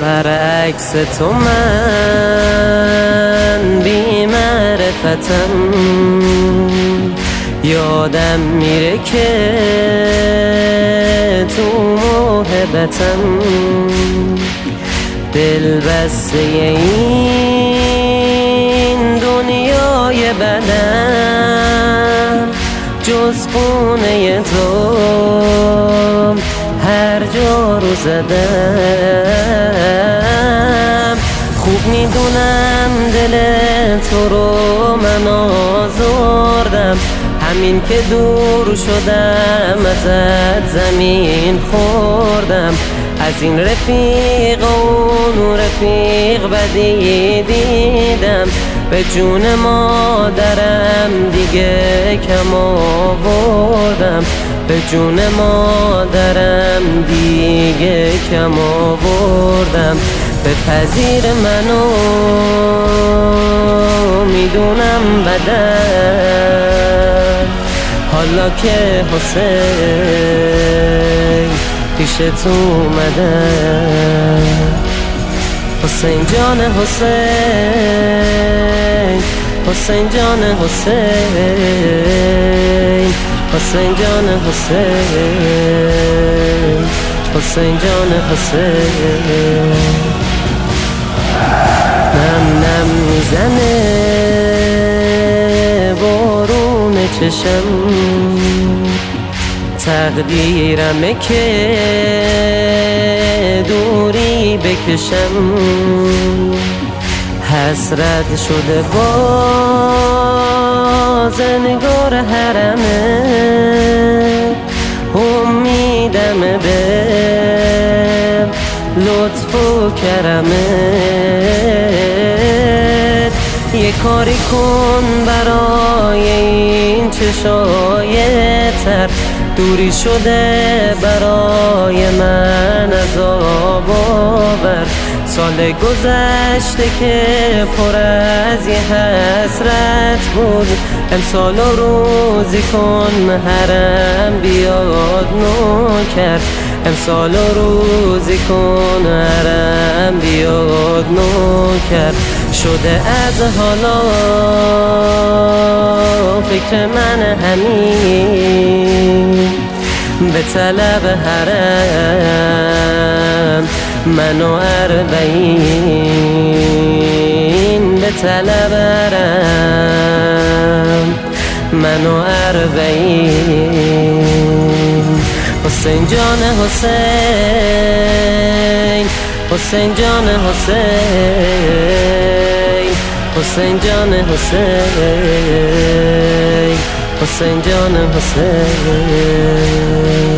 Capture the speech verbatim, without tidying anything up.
برعکس تو من بی معرفتم، یادم میره که تو محبتم دل بسته این دنیای بدم، جز خونه تو هر جا رو زدم. خوب میدونم دل تو رو من آزردم، همین که دور شدم ازت زمین خوردم. از این رفیق و اون رفیق بدی دیدم، به جون مادرم دیگه کم آوردم، به جون مادرم دیگه کم آوردم. بپذیر منو میدونم بدن، حالا که حسین پیش تو اومدم. حسین جان حسین، حسین جان حسین، حسین جان حسین، حسین جان حسین. نم نم میزنه بارون چشم، تقدیرمه که دوری بکشم. حسرت شده با زنگار حرمه، امیدم به لطف و کرمت. یه کاری کن برای این چشای تر، دوری شده برای من عذاب آور. سال گذشته که پر از یه حسرت بود، امسال روزی کن حرم بیاد نوکر. امسال روزی کن حرم بیاد نوکر. شده از حالا فکر من همین، به طلب حرم من و اربعین، به طلب حرم من و اربعین. حسین جان حسین، حسین جان حسین، حسین جان حسین، حسین جان حسین.